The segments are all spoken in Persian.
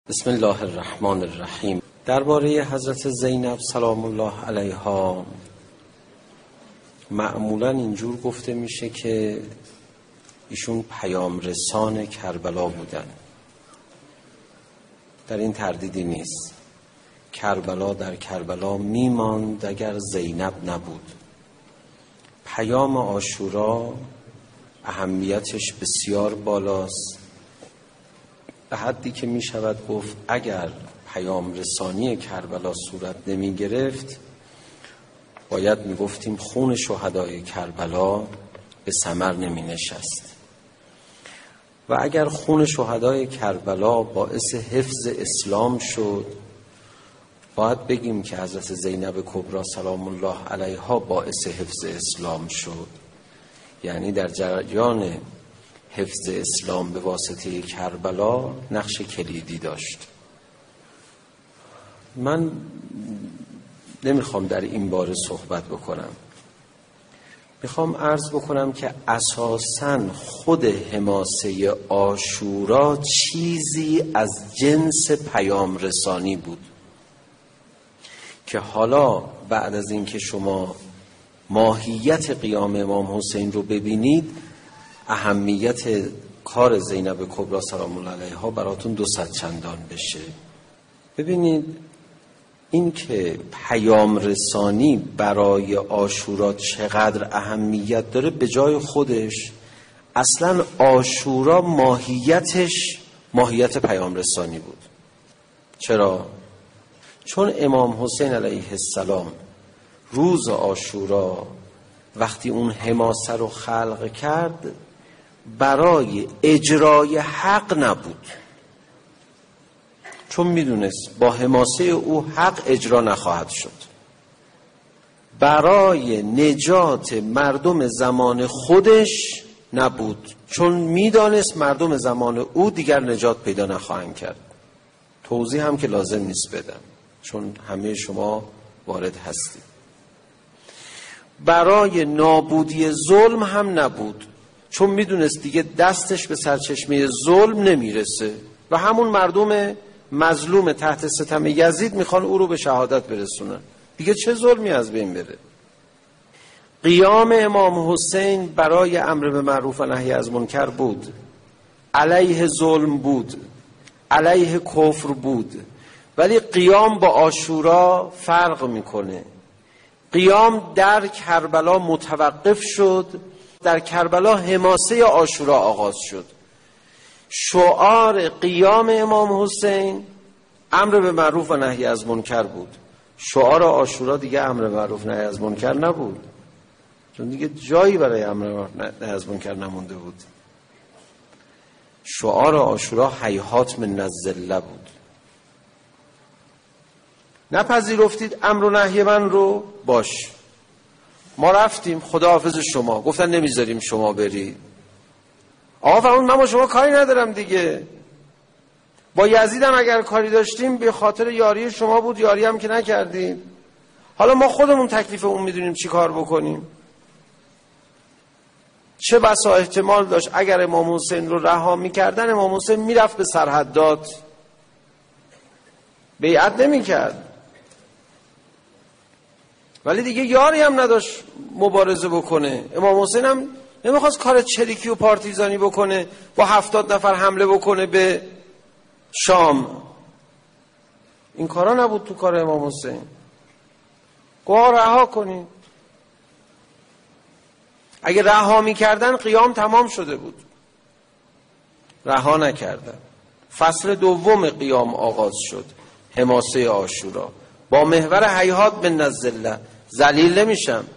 بسم الله الرحمن الرحیم. درباره حضرت زینب سلام الله علیها معمولا اینجور گفته میشه که ایشون پیام رسان کربلا بودن. در این تردیدی نیست. کربلا در کربلا میماند اگر زینب نبود. پیام عاشورا اهمیتش بسیار بالاست، به حدی که می شود گفت اگر پیام رسانی کربلا صورت نمی گرفت باید می گفتیم خون شهدای کربلا به ثمر نمی نشست. و اگر خون شهدای کربلا باعث حفظ اسلام شد باید بگیم که حضرت زینب کبری سلام الله علیها باعث حفظ اسلام شد. یعنی در جریان حفظ اسلام به واسطه کربلا نقش کلیدی داشت. من نمیخوام در این باره صحبت بکنم. میخوام عرض بکنم که اساساً خود حماسه عاشورا چیزی از جنس پیام رسانی بود که حالا بعد از اینکه شما ماهیت قیام امام حسین رو ببینید اهمیت کار زینب کبری سلام الله علیها براتون 200 چندان بشه. ببینید این که پیام رسانی برای عاشورا چقدر اهمیت داره به جای خودش. اصلا عاشورا ماهیتش ماهیت پیام رسانی بود. چرا؟ چون امام حسین علیه السلام روز عاشورا وقتی اون حماسه رو خلق کرد برای اجرای حق نبود، چون میدونست با حماسه او حق اجرا نخواهد شد. برای نجات مردم زمان خودش نبود، چون میدانست مردم زمان او دیگر نجات پیدا نخواهند کرد. توضیح هم که لازم نیست بدم چون همه شما وارد هستید. برای نابودی ظلم هم نبود، چون میدونست دیگه دستش به سرچشمه ظلم نمیرسه و همون مردم مظلوم تحت ستم یزید میخوان او رو به شهادت برسونن، دیگه چه ظلمی از بین بره. قیام امام حسین برای امر به معروف و نهی از منکر بود، علیه ظلم بود، علیه کفر بود. ولی قیام با عاشورا فرق میکنه. قیام در کربلا متوقف شد، در کربلا حماسه عاشورا آغاز شد. شعار قیام امام حسین امر به معروف و نهی از منکر بود. شعار عاشورا دیگه امر به معروف نهی از منکر نبود، چون دیگه جایی برای امر به نهی از منکر نمونده بود. شعار عاشورا هیهات من الذله بود. نپذیرفتید امر و نهی من رو، باش ما رفتیم خداحافظ شما، گفتن نمیذاریم شما برید. آقا فرمود من با شما کاری ندارم دیگه، با یزیدم اگر کاری داشتیم به خاطر یاری شما بود، یاری هم که نکردیم. حالا ما خودمون تکلیف اون میدونیم چی کار بکنیم. چه بسا احتمال داشت اگر امام حسین رو رها میکردن امام حسین میرفت به سرحدات، بیعت نمیکرد. ولی دیگه یاری هم نداشت مبارزه بکنه. امام حسین هم نمیخواست کار چریکی و پارتیزانی بکنه، با 70 نفر حمله بکنه به شام. این کارا نبود تو کار امام حسین. گواه رها کنید. اگه رها میکردن قیام تمام شده بود. رها نکردن. فصل دوم قیام آغاز شد، حماسه عاشورا با محور هیهات من الذله. ذلیل نمیشم.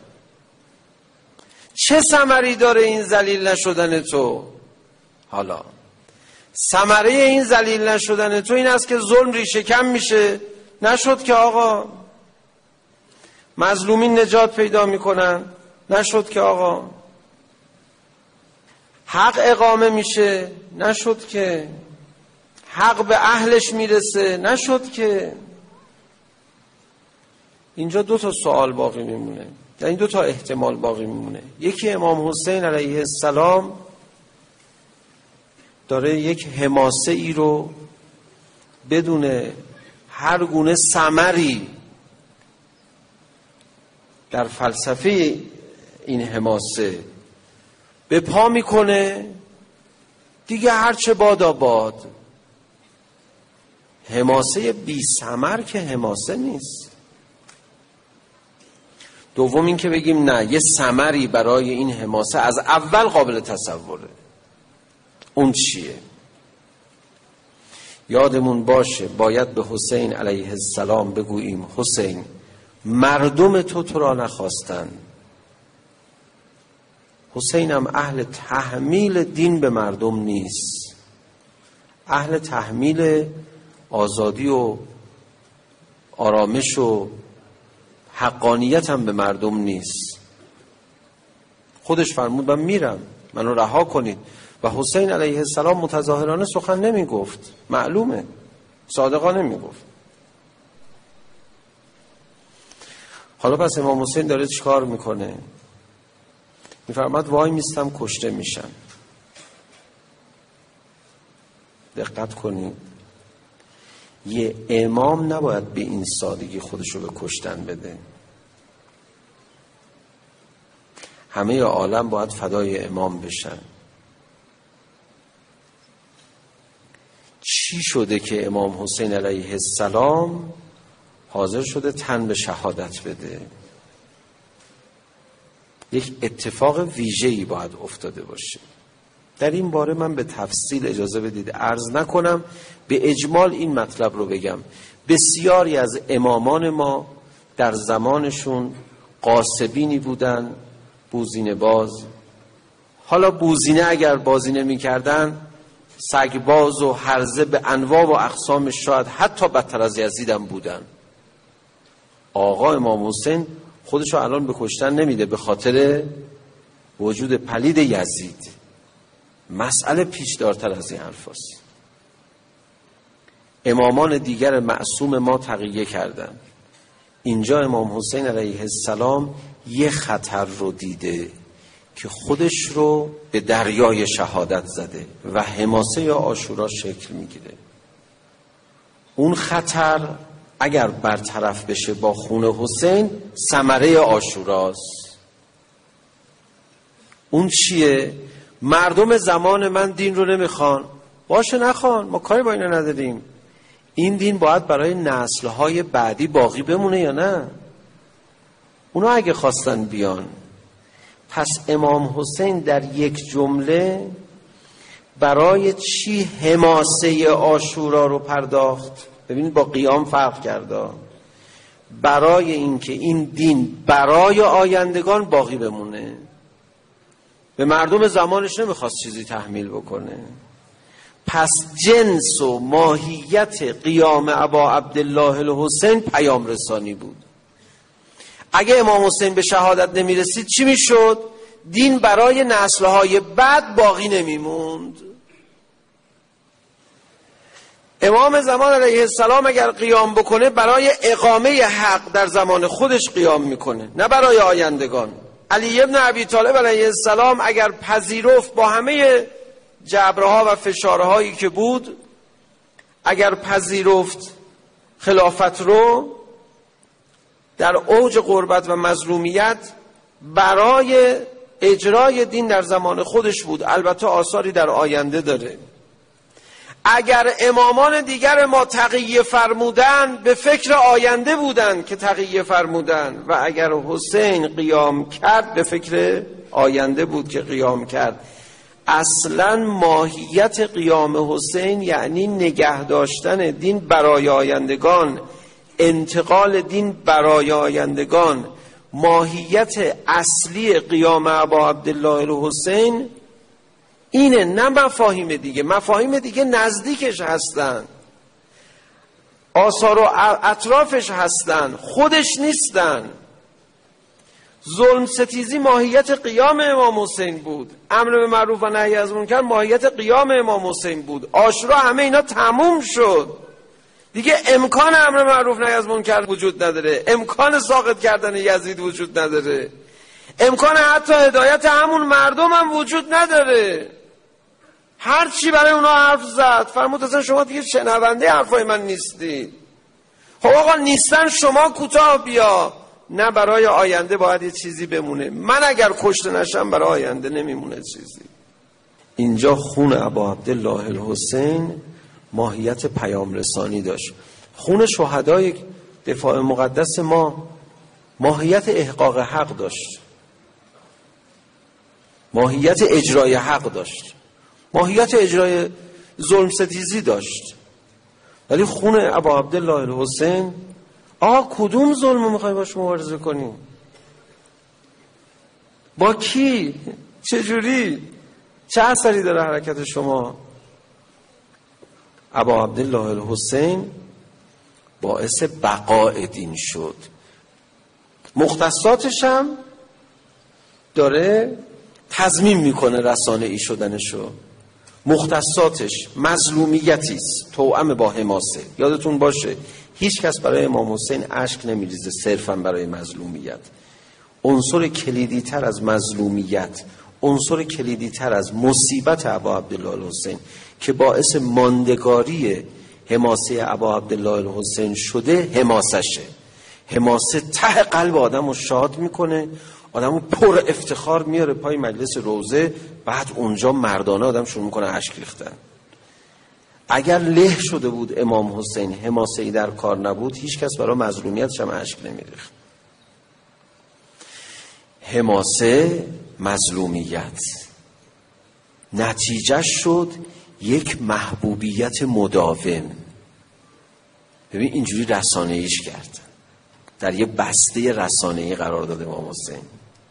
چه ثمری داره این ذلیل نشدن تو؟ حالا ثمره این ذلیل نشدن تو این است که ظلم ریشه کم میشه. نشد که آقا مظلومین نجات پیدا میکنن، نشد که آقا حق اقامه میشه، نشد که حق به اهلش میرسه، نشد که. اینجا 2 سوال باقی میمونه، یعنی 2 احتمال باقی میمونه. یکی امام حسین علیه السلام داره یک حماسه ای رو بدون هر گونه ثمری در فلسفه این حماسه به پا میکنه، دیگه هرچه بادا باد. حماسه بی ثمر که حماسه نیست. دوم این که بگیم نه، یه ثمری برای این حماسه از اول قابل تصوره. اون چیه؟ یادمون باشه باید به حسین علیه السلام بگوییم حسین، مردم تو را نخواستن. حسین هم اهل تحمیل دین به مردم نیست، اهل تحمیل آزادی و آرامش و حقانیت هم به مردم نیست. خودش فرمود من میرم، منو رها کنید. و حسین علیه السلام متظاهرانه سخن نمی گفت، معلومه صادقانه می گفت. حالا پس امام حسین داره چیکار میکنه؟ میفرماد وای میستم کشته میشم. دقت کنید، یه امام نباید به این سادگی خودشو به کشتن بده. همه عالم باید فدای امام بشن. چی شده که امام حسین علیه السلام حاضر شده تن به شهادت بده؟ یک اتفاق ویژه‌ای باید افتاده باشه. در این باره من به تفصیل اجازه بدید عرض نکنم، به اجمال این مطلب رو بگم. بسیاری از امامان ما در زمانشون غاصبینی بودن، بوزینه باز. حالا بوزینه اگر بازی نمی کردن، سگباز و هرزه به انواع و اقسام، شاید حتی بدتر از یزید هم بودن. آقا امام حسین خودشو الان به کشتن نمیده به خاطر وجود پلید یزید. مسئله پیچ‌دارتر از این حرفاست. امامان دیگر معصوم ما تقیه کردن. اینجا امام حسین علیه السلام یه خطر رو دیده که خودش رو به دریای شهادت زده و حماسه یا عاشورا شکل میگیره. اون خطر اگر برطرف بشه با خون حسین، ثمره عاشوراست. اون چیه؟ مردم زمان من دین رو نمیخوان. باشه نخوان، ما کاری با اینا نداریم. این دین باید برای نسل‌های بعدی باقی بمونه یا نه؟ اونا اگه خواستن بیان. پس امام حسین در یک جمله برای چی حماسه عاشورا رو پرداخت؟ ببینید با قیام فرق کرده. برای اینکه این دین برای آیندگان باقی بمونه. به مردم زمانش نمیخواست چیزی تحمیل بکنه. پس جنس و ماهیت قیام ابا عبدالله الحسین پیام رسانی بود. اگه امام حسین به شهادت نمیرسید چی میشد؟ دین برای نسلهای بعد باقی نمیموند. امام زمان علیه السلام اگر قیام بکنه برای اقامه حق در زمان خودش قیام میکنه، نه برای آیندگان. علی ابن ابی طالب علیه السلام اگر پذیرفت با همه جبرها و فشارهایی که بود، اگر پذیرفت خلافت رو در اوج غربت و مظلومیت برای اجرای دین در زمان خودش بود. البته آثاری در آینده داره. اگر امامان دیگر ما تقیه فرمودن، به فکر آینده بودن که تقیه فرمودن، و اگر حسین قیام کرد به فکر آینده بود که قیام کرد. اصلا ماهیت قیام حسین یعنی نگه داشتن دین برای آیندگان، انتقال دین برای آیندگان. ماهیت اصلی قیام ابا عبدالله الحسین اینه، نه مفاهیم دیگه. مفاهیم دیگه نزدیکش هستن، آثار و اطرافش هستن، خودش نیستن. ظلم ستیزی ماهیت قیام امام حسین بود. امر به معروف و نهی از منکر ماهیت قیام امام حسین بود. عاشورا همه اینا تموم شد. دیگه امکان امر معروف نهی از منکر وجود نداره، امکان ساقط کردن یزید وجود نداره، امکان حتی هدایت همون مردم هم وجود نداره. هر چی برای اونا حرف زد. فرمود اصلا شما دیگه شنونده حرفای من نیستید. خب آقا نیستن، شما کوتاه بیا. نه، برای آینده باید یه چیزی بمونه. من اگر کشته نشم برای آینده نمیمونه چیزی. اینجا خون ابا عبدالله الحسین ماهیت پیام رسانی داشت. خون شهدای دفاع مقدس ما ماهیت احقاق حق داشت، ماهیت اجرای حق داشت، ماهیت اجرای ظلم ستیزی داشت. ولی خون ابا عبدالله الحسین، کدوم ظلم میخوای باش مبارزه کنی؟ با کی؟ چجوری؟ چه اثری داره حرکت شما؟ ابا عبدالله الحسین باعث بقاء دین شد. مختصاتش هم داره تضمین میکنه رسانه‌ای شدنشو. مختصاتش مظلومیتی است توأم با حماسه. یادتون باشه هیچ کس برای امام حسین اشک نمیریزه صرفا برای مظلومیت. عنصر کلیدی تر از مظلومیت، عنصر کلیدی تر از مصیبت ابا عبدالله الحسین که باعث ماندگاری حماسه ابا عبدالله الحسین شده حماسشه. حماسه ته قلب آدم رو شاد میکنه، آدم رو پر افتخار میاره پای مجلس روزه، بعد اونجا مردانه آدم شروع میکنه اشک ریختن. اگر له شده بود امام حسین، حماسه‌ای در کار نبود، هیچ کس برای مظلومیتش هم اشک نمیریخت. حماسه مظلومیت نتیجه شد یک محبوبیت مداوم. ببین اینجوری رسانه‌ایش کرد، در یه بسته رسانه‌ای قرار داد امام حسین.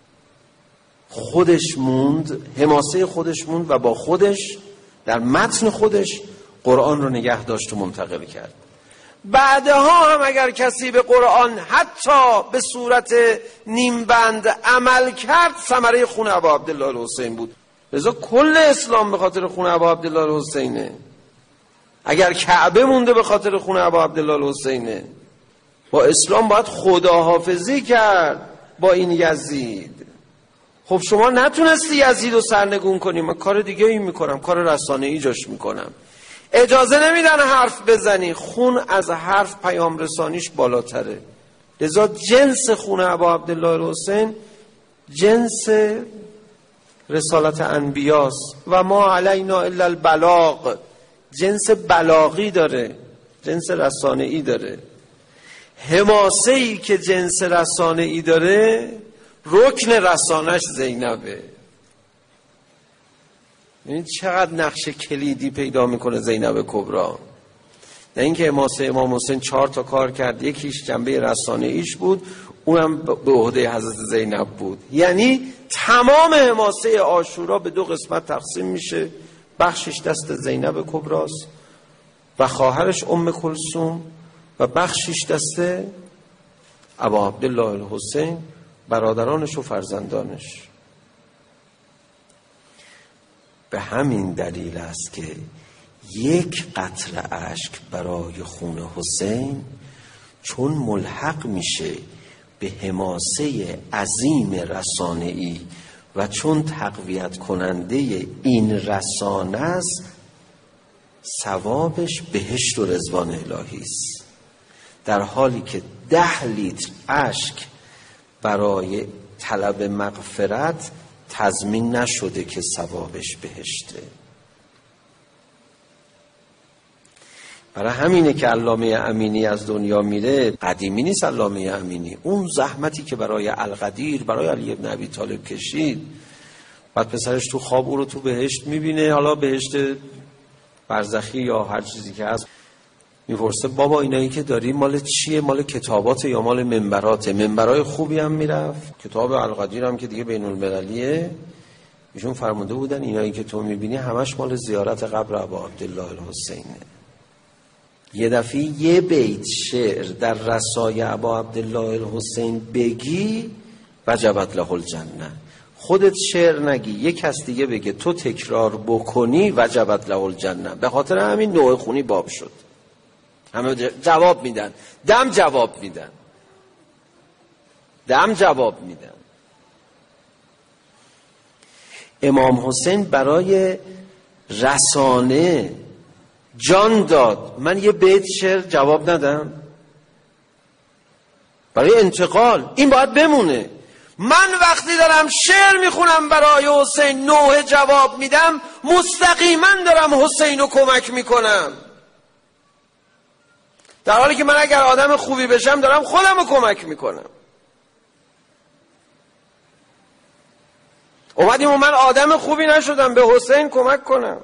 خودش موند، حماسه خودش موند و با خودش در متن خودش قرآن رو نگه داشت و منتقل کرد. بعدها هم اگر کسی به قرآن حتی به صورت نیمبند عمل کرد، ثمره خون ابا عبدالله الحسین بود. لذا کل اسلام به خاطر خون ابا عبدالله الحسینه. اگر کعبه مونده به خاطر خون ابا عبدالله الحسینه. با اسلام باید خداحافظی کرد با این یزید. خب شما نتونستی یزید رو سرنگون کنی، من کار دیگه ای میکنم، کار رسانه‌ای جاش میکنم. اجازه نمیدن حرف بزنی. خون از حرف پیام رسانیش بالاتره. لذا جنس خون ابا عبدالله الحسین جنس رسالت انبیاست و ما علینا الا البلاغ. جنس بلاغی داره، جنس رسانه‌ای داره. حماسه‌ای که جنس رسانه‌ای داره رکن رسانش زینبه. این چقدر نقش کلیدی پیدا میکنه زینب کبری. نه اینکه حماسه امام حسین 4 تا کار کرد، یکیش جنبه رسانه‌ایش بود، اونم به عهده حضرت زینب بود. یعنی تمام حماسه عاشورا به 2 قسمت تقسیم میشه، بخشش دست زینب کبراست و خواهرش ام کلثوم و بخشش دست ابا عبدالله الحسین، برادرانش و فرزندانش. به همین دلیل است که یک قطره اشک برای خون حسین چون ملحق میشه به حماسه عظیم رسانه‌ای و چون تقویت کننده این رسانه است، ثوابش بهشت و رضوان الهی است. در حالی که 10 لیتر اشک برای طلب مغفرت تضمین نشده که ثوابش بهشته. برای همینه که علامه امینی از دنیا میره. قدیمی نیست علامه امینی، اون زحمتی که برای القدیر، برای علی ابن ابی طالب کشید، بعد پسرش تو خواب او رو تو بهشت میبینه، حالا بهشت برزخی یا هر چیزی که هست، میپرسه بابا اینایی که داری مال چیه؟ مال کتابات یا مال منبراته؟ منبرای خوبی هم میرفت، کتاب القدیر هم که دیگه بین المللیه. ایشون فرموده بودن اینایی که تو میبینی همش مال زیارت قبر ابا عبدالله الحسینه. یه دفعه یه بیت شعر در رسای ابا عبدالله الحسین بگی وجبت له الجنه. خودت شعر نگی، یک کس دیگه بگه، تو تکرار بکنی وجبت له الجنه. به خاطر همین نوع خونی باب شد. همه جواب میدن، دم جواب میدن، دم جواب میدن. امام حسین برای رسانه جان داد من یه بیت شعر جواب ندم برای انتقال. این باید بمونه. من وقتی دارم شعر میخونم برای حسین نوحه جواب میدم، مستقیما دارم حسین رو کمک میکنم، در حالی که من اگر آدم خوبی بشم دارم خودم رو کمک میکنم. اومدیم و من آدم خوبی نشدم به حسین کمک کنم.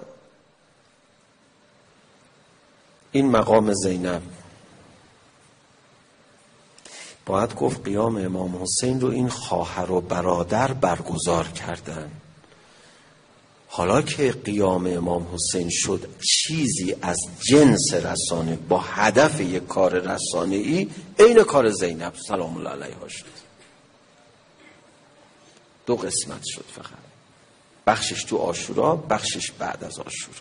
این مقام زینب. باید گفت قیام امام حسین رو این خواهر و برادر برگزار کردن. حالا که قیام امام حسین شد چیزی از جنس رسانه با هدف یک کار رسانه‌ای، عین کار زینب سلام الله علیها شد. دو قسمت شد فقط، بخشش تو عاشورا، بخشش بعد از عاشورا.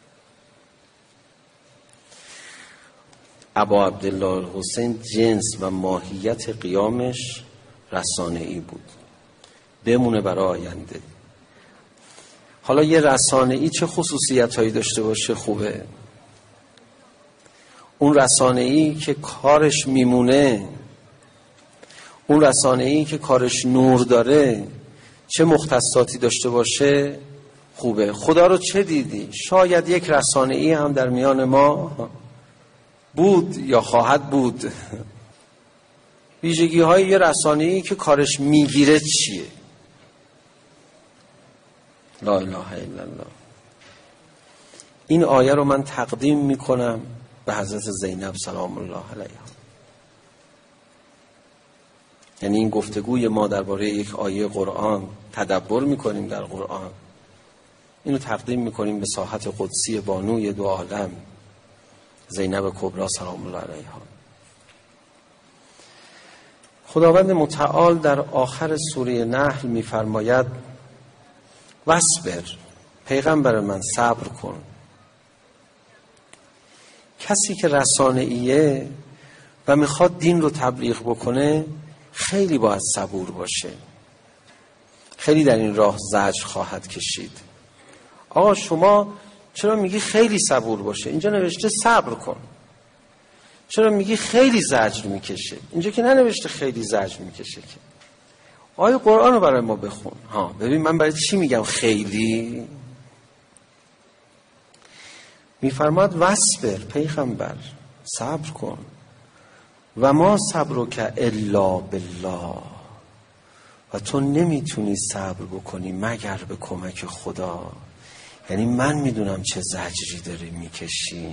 ابا عبدالله الحسین جنس و ماهیت قیامش رسانه‌ای بود، بمونه برای آینده. حالا یه رسانه‌ای چه خصوصیت‌هایی داشته باشه خوبه؟ اون رسانه‌ای که کارش میمونه، اون رسانه‌ای که کارش نور داره، چه مختصاتی داشته باشه خوبه. خدا رو چه دیدی؟ شاید یک رسانه‌ای هم در میان ما بود یا خواهد بود. ویژگی های یه رسانه‌ای که کارش میگیره چیه؟ لا اله الا الله. این آیه رو من تقدیم میکنم به حضرت زینب سلام الله علیها. یعنی این گفتگوی ما درباره یک آیه قرآن، تدبر میکنیم در قرآن، اینو تقدیم میکنیم به ساحت قدسی بانوی دو عالم زینب کبری سلام الله علیها. خداوند متعال در آخر سوره نحل میفرماید واصبر، پیغمبر من صبر کن. کسی که رسانه‌ایه و میخواد دین رو تبلیغ بکنه خیلی باید صبور باشه، خیلی در این راه زجر خواهد کشید. آقا شما چرا میگی خیلی صبور باشه؟ اینجا نوشته صبر کن. چرا میگی خیلی زجر میکشه؟ اینجا که ننوشته خیلی زجر میکشه. که آیه قرآن رو برای ما بخون. ببین من برای چی میگم خیلی؟ میفرماد واصبر، پیغمبر صبر کن. و ما صبرک الا بالله، و تو نمیتونی صبر بکنی مگر به کمک خدا. یعنی من میدونم چه زجری داری میکشی،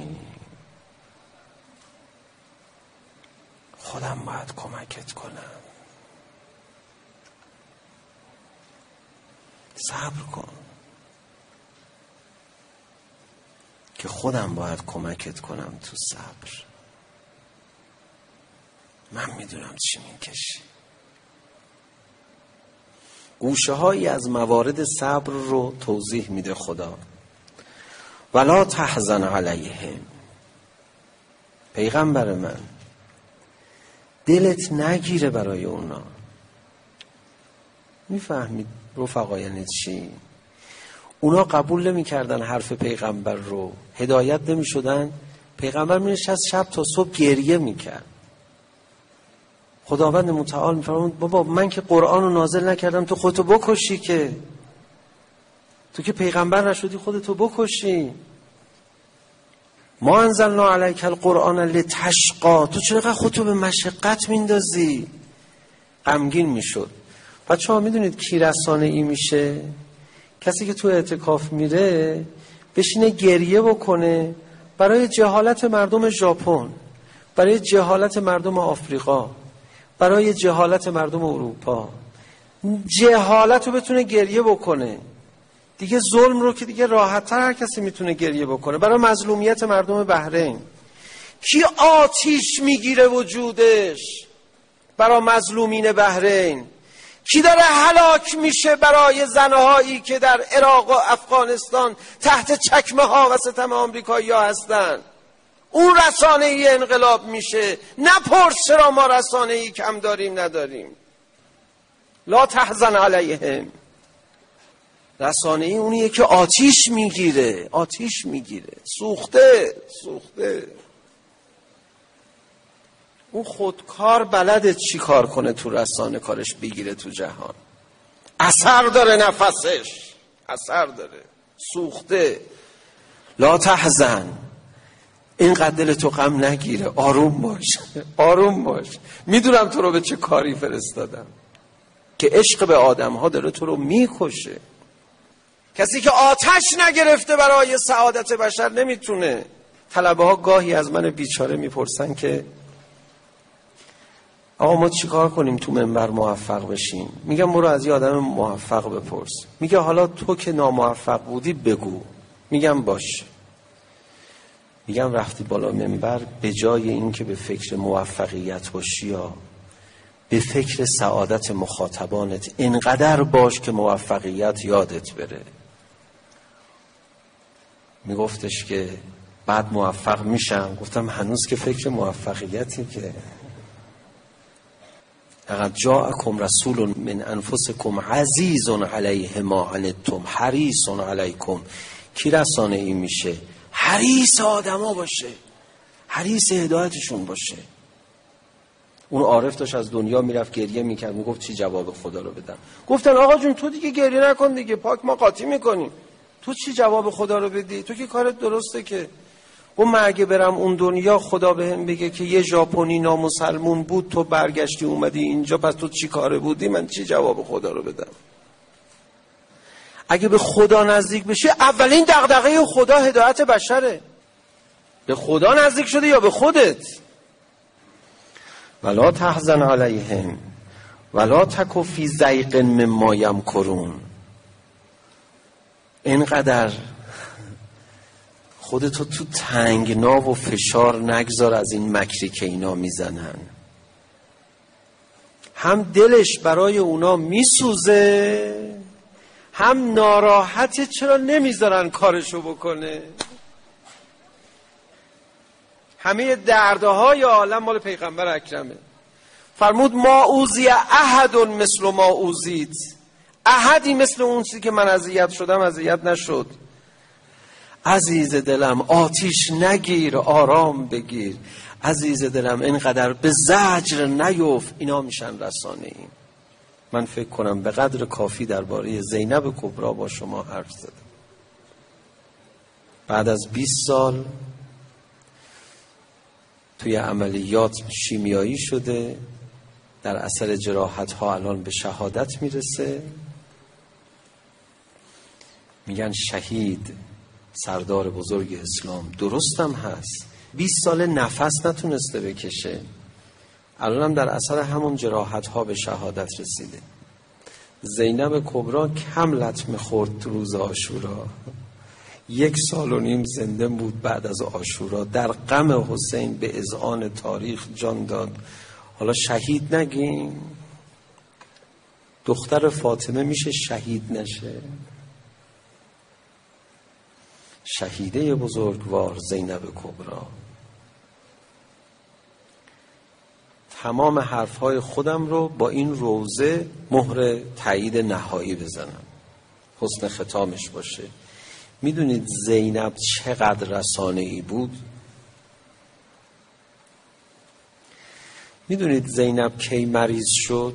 خودم باید کمکت کنم. صبر کن که خودم باید کمکت کنم تو صبر. من میدونم چی میکشی. گوشه هایی از موارد صبر رو توضیح میده خدا. ولا تحزن علیهم، پیغمبر من دلت نگیره برای اونا. میفهمید رفقا یعنی چی؟ اونا قبول نمی کردن حرف پیغمبر رو، هدایت نمی شدن. پیغمبر می نشست شب تا صبح گریه می کرد. خداوند متعال می فرمود بابا من که قرآن رو نازل نکردم تو خودتو بکشی، که تو که پیغمبر نشدی خودتو بکشی. ما انزلنا علیک القرآن لتشقی، تو چرا خودتو به مشقت میندازی؟ غمگین میشد. بچه‌ها میدونید کی رسانه‌ای میشه؟ کسی که تو اعتکاف میره بشینه گریه بکنه برای جهالت مردم ژاپن، برای جهالت مردم آفریقا، برای جهالت مردم اروپا. جهالت رو بتونه گریه بکنه دیگه. ظلم رو که دیگه راحت‌تر هر کسی میتونه گریه بکنه. برای مظلومیت مردم بحرین کی آتیش میگیره وجودش؟ برای مظلومین بحرین. کی داره هلاک میشه برای زنهایی که در عراق و افغانستان تحت چکمه ها و ستم آمریکایی ها هستن؟ اون رسانه‌ای انقلاب میشه. نپرس چرا ما رسانه‌ای کم داریم نداریم. لا تحزن علیهم. رسانه‌ای اونیه که آتیش میگیره، سوخته. اون خودکار بلده چی کار کنه تو رسانه، کارش بگیره تو جهان. اثر داره، نفسش اثر داره، سوخته. لا تحزن، اینقدر دل تو غم نگیره، آروم باش. میدونم تو رو به چه کاری فرستادم، که عشق به آدم ها داره تو رو میکشه. کسی که آتش نگرفته برای سعادت بشر نمیتونه. طلبه ها گاهی از من بیچاره میپرسن که آقا ما چی کار کنیم تو منبر موفق بشیم؟ میگم برو از یه آدم موفق بپرس. میگه حالا تو که ناموفق بودی بگو. میگم باشه. میگم رفتی بالا منبر، به جای این که به فکر موفقیت باشی یا به فکر سعادت مخاطبانت اینقدر باش که موفقیت یادت بره. میگفتش که بعد موفق میشم. گفتم هنوز که فکر موفقیتی که لقد جاءکم رسول من انفسکم عزیز علیه ما عنتم حریص علیکم. کی رسانه ای میشه؟ حریص آدما باشه، حریص هدایتشون باشه. اون عارف داشت از دنیا میرفت، گریه میکرد، میگفت چی جواب خدا رو بدم؟ گفتن آقا جون تو دیگه گریه نکن دیگه، پاک ما قاطی میکنیم، تو چی جواب خدا رو بدی؟ تو که کارت درسته که. و من اگه برم اون دنیا خدا بهم بگه که یه ژاپنی نامسلمون بود، تو برگشتی اومدی اینجا، پس تو چی کاره بودی؟ من چی جواب خدا رو بدم؟ اگه به خدا نزدیک بشی، اولین دغدغه خدا هدایت بشره. به خدا نزدیک شده یا به خودت؟ ولا تحزن علیهم ولا تک فی ضیق مما یمکرون. اینقدر خودتو تو تنگنا و فشار نگذار از این مکری که اینا میزنن. هم دلش برای اونا میسوزه، هم ناراحته چرا نمیذارن کارشو بکنه. همه دردهای عالم مال پیغمبر اکرمه. فرمود ما اوذی احد مثل ما اوذیت. احدی مثل اون چیزی که من اذیت شدم اذیت نشد. عزیز دلم آتیش نگیر، آرام بگیر. عزیز دلم اینقدر به زجر نیفت. اینا میشن رسانه ایم. من فکر کنم به قدر کافی درباره زینب کبرا با شما حرف زدم. بعد از 20 سال توی عملیات شیمیایی شده، در اثر جراحت ها الان به شهادت میرسه. میگن شهید، سردار بزرگ اسلام. درستم هست، 20 سال نفس نتونسته بکشه، الان هم در اثر همون جراحت ها به شهادت رسیده. زینب کبرا کم لطمه خورد تو روز عاشورا. 1.5 سال زنده بود بعد از عاشورا. در غم حسین به اذعان تاریخ جان داد. حالا شهید نگیم؟ دختر فاطمه میشه شهید نشه؟ شهیده بزرگوار زینب کبرا. تمام حرفهای خودم رو با این روزه مهر تایید نهایی بزنم، حسن ختامش باشه. میدونید زینب چقدر رسانه‌ای بود؟ میدونید زینب کی مریض شد؟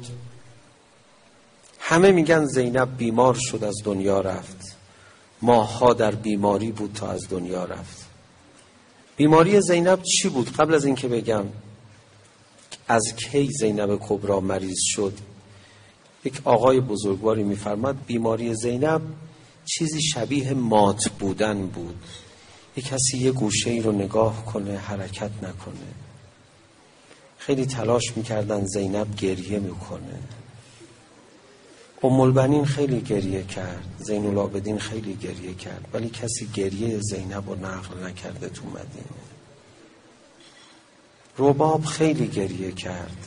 همه میگن زینب بیمار شد از دنیا رفت. ماه‌ها در بیماری بود تا از دنیا رفت. بیماری زینب چی بود؟ قبل از اینکه بگم از کی زینب کبرا مریض شد، یک آقای بزرگواری میفرماد بیماری زینب چیزی شبیه مات بودن بود. یک کسی یه گوشه ای رو نگاه کنه حرکت نکنه. خیلی تلاش میکردن زینب گریه میکنه. ام البنین خیلی گریه کرد، زین العابدین خیلی گریه کرد، ولی کسی گریه زینب رو نقل نکرده تو مدینه. رباب خیلی گریه کرد.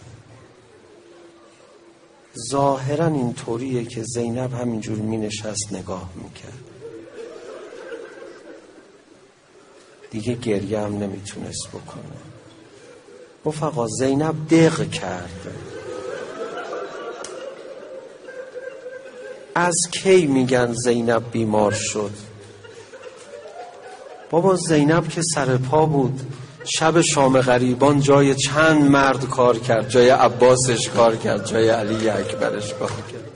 ظاهرا اینطوریه که زینب همینجور می نشست نگاه میکرد، دیگه گریه هم نمیتونست بکنه. رفقا زینب دق کرد. از کی میگن زینب بیمار شد؟ بابا زینب که سر پا بود، شب شام غریبان جای چند مرد کار کرد، جای عباسش کار کرد، جای علی اکبرش کار کرد.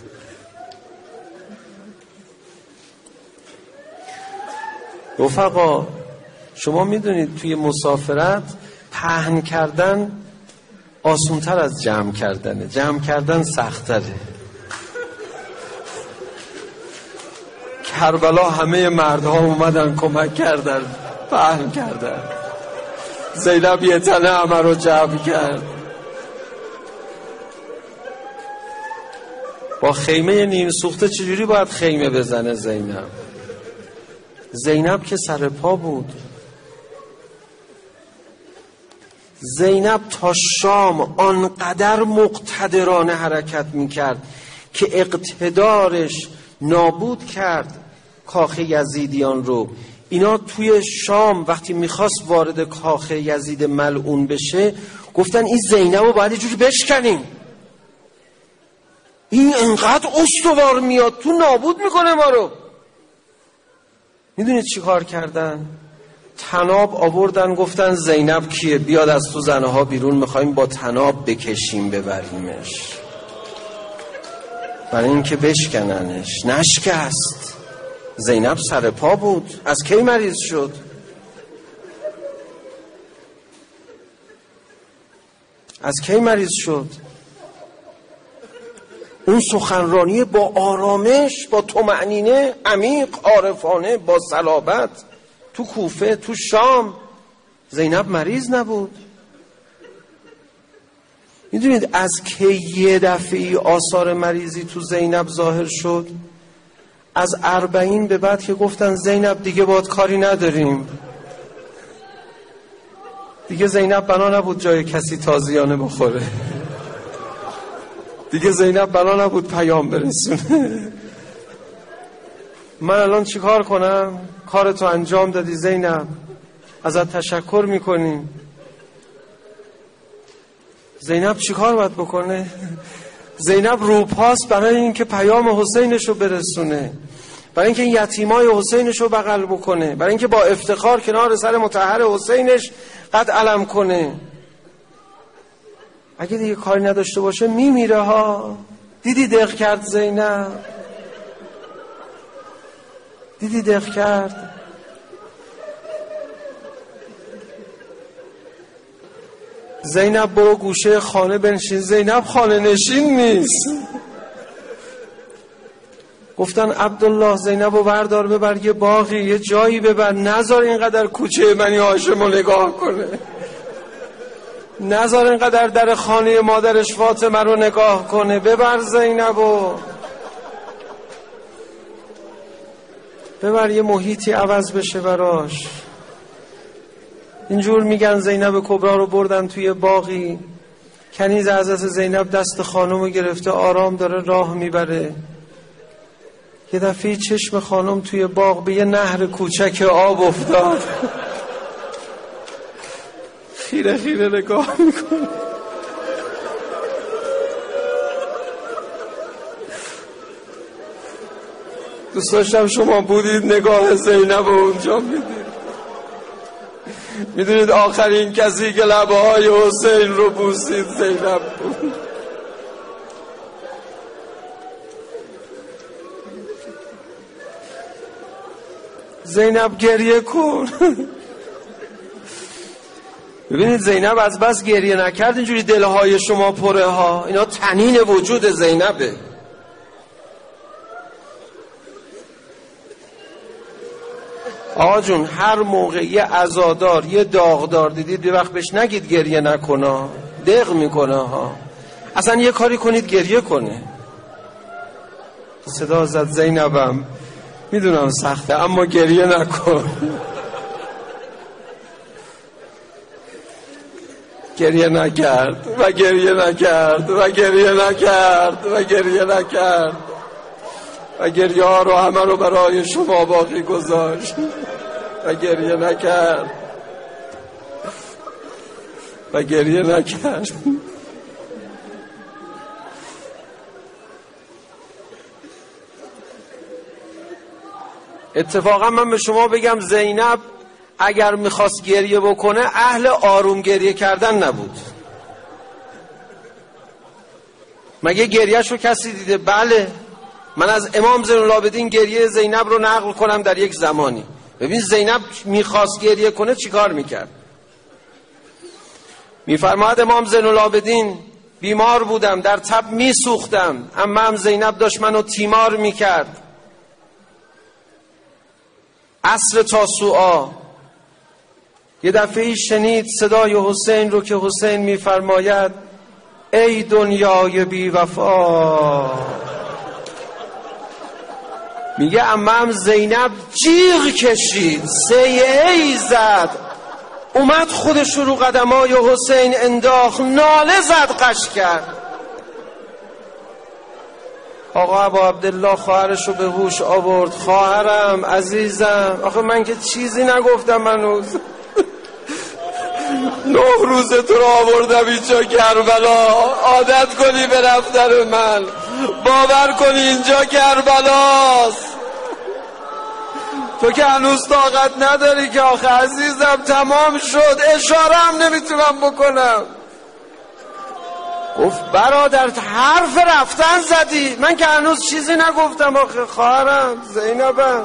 رفقا شما میدونید توی مسافرت پهن کردن آسونتر از جمع کردنه، جمع کردن سخت‌تره. کربلا همه مردها اومدن کمک کردن، پهن کردن. زینب یه تنه همه رو جمع کرد. با خیمه نیم سوخته چجوری باید خیمه بزنه زینب؟ زینب که سر پا بود. زینب تا شام آنقدر مقتدرانه حرکت میکرد که اقتدارش نابود کرد کاخ یزیدیان رو. اینا توی شام وقتی میخواست وارد کاخ یزید ملعون بشه گفتن این زینب رو باید یه جوری بشکنیم، این انقدر استوار میاد تو نابود میکنه ما رو. میدونید چی کار کردن؟ طناب آوردن، گفتن زینب کیه؟ بیاد از تو زنه ها بیرون، میخوایم با طناب بکشیم ببریمش، برای اینکه بشکننش. نشکست. زینب سر پا بود. از کی مریض شد؟ از کی مریض شد؟ اون سخنرانی با آرامش، با طمأنینه، عمیق، عارفانه، با صلابت تو کوفه، تو شام. زینب مریض نبود. میدونید از کی یه دفعی آثار مریضی تو زینب ظاهر شد؟ از 40 به بعد که گفتن زینب دیگه باید کاری نداریم. دیگه زینب بنا نبود جای کسی تازیانه بخوره، دیگه زینب بنا نبود پیام برسونه. من الان چی کار کنم؟ کارتو انجام دادی زینب، ازت تشکر میکنیم. زینب چی کار باید بکنه؟ زینب روپاست برای اینکه پیام حسینشو برسونه، برای اینکه یتیمای حسینشو بغل بکنه، برای اینکه با افتخار کنار سر مطهر حسینش قد علم کنه. اگه دیگه کاری نداشته باشه میمیره ها. دیدی دق کرد زینب؟ دیدی دق کرد؟ زینب برو گوشه خانه بنشین. زینب خانه نشین نیست. گفتن عبدالله زینب رو بردار ببر یه باغی، یه جایی ببر، نذار اینقدر کوچه بنی هاشم رو نگاه کنه، نذار اینقدر در خانه مادرش فاطمه رو نگاه کنه، ببر زینب رو ببر یه محیطی عوض بشه براش. اینجور میگن زینب کبرا رو بردن توی باغی، کنیز حضرت زینب دست خانم رو گرفته آرام داره راه میبره. یه دفعه چشم خانم توی باغ به یه نهر کوچک آب افتاد. خیره خیره نگاه میکنه. دوست داشتم شما بودید نگاه زینب رو اونجا میدید. میدونید آخرین کسی که لبه های حسین رو بوسید زینب بود. زینب گریه کن. ببینید زینب از بس گریه نکرد اینجوری دلهای شما پره ها. اینا طنین وجود زینبه. آقا جون هر موقع یه عزادار یه داغدار دیدید یه وقت بهش نگید گریه نکنه، دق میکنه ها. اصلا یه کاری کنید گریه کنه. صدا زد زینبم میدونم سخته اما گریه نکن. گریه نکرد و گریه نکرد و گریه نکرد و گریه نکرد و گریه ها رو همه رو برای شما باقی گذاشت و گریه نکرد و گریه نکرد. اتفاقا من به شما بگم زینب اگر میخواست گریه بکنه اهل آروم گریه کردن نبود. مگه گریهشو کسی دیده؟ بله. من از امام زین العابدین گریه زینب رو نقل کنم در یک زمانی. ببین زینب میخواست گریه کنه چیکار میکرد. میفرماید امام زین العابدین بیمار بودم، در تب میسوختم، عمم زینب داشت منو تیمار میکرد. عصر تاسوعا یه دفعه شنید صدای حسین رو که حسین میفرماید ای دنیای بی وفا. میگه عمم زینب جیغ کشید، سیعی زد، اومد خودش رو قدمای حسین انداخت، ناله زد، قش کرد. آقا ابا عبدالله خواهرش رو به هوش آورد. خواهرم عزیزم، آخه من که چیزی نگفتم، هنوز 9 روز تو رو آوردم اینجا کربلا، عادت کنی به رفتن من، باور کنی اینجا کربلاست. تو که هنوز طاقت نداری که آخه عزیزم، تمام شد، اشاره هم نمیتونم بکنم. گفت برادر حرف رفتن زدی، من که هنوز چیزی نگفتم. آخه خواهرم زینبم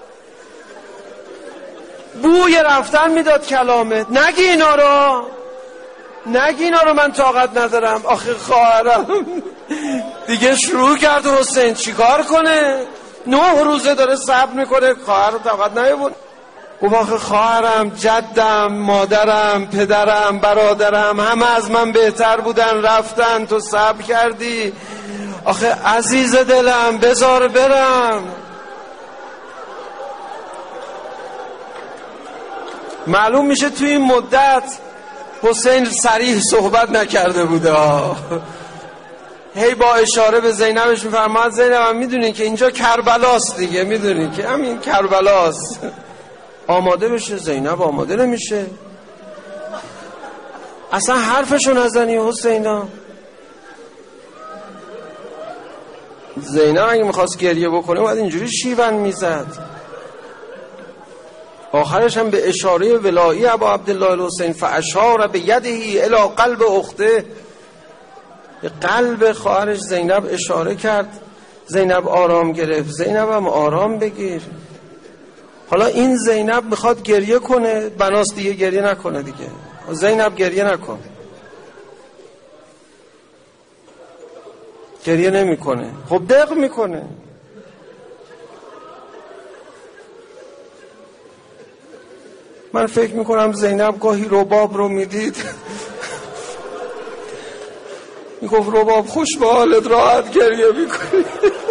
بوی رفتن میداد کلامت، نگی اینا رو، من طاقت ندارم. آخه خواهرم دیگه شروع کرد حسین چیکار کنه، 9 روزه داره صبر میکنه، خواهر طاقت نیاورد. گفت آخه خواهرم، جدم، مادرم، پدرم، برادرم همه از من بهتر بودن، رفتن، تو صبر کردی. آخه عزیز دلم بذار برم. معلوم میشه توی این مدت حسین صریح صحبت نکرده بوده، هی با اشاره به زینبش میفرماد زینب میدونی که اینجا کربلاست دیگه، میدونی که همین کربلاست، آماده بشه. زینب آماده نمیشه، اصلا حرفشو نزنی حسینا. زینب اگه میخواست گریه بکنه باید اینجوری شیون میزد. آخرش هم به اشاره ولایی ابا عبدالله الحسین فاشار به یده الی قلب اخته، به قلب خواهرش زینب اشاره کرد. زینب آرام گرفت. زینب هم آرام بگیر. حالا این زینب میخواد گریه کنه، بناست دیگه گریه نکنه دیگه. زینب گریه نکن، گریه نمیکنه. خب دق میکنه. من فکر میکنم زینب گاهی رباب رو میدید میگفت رباب خوش به حالت، راحت گریه میکنی.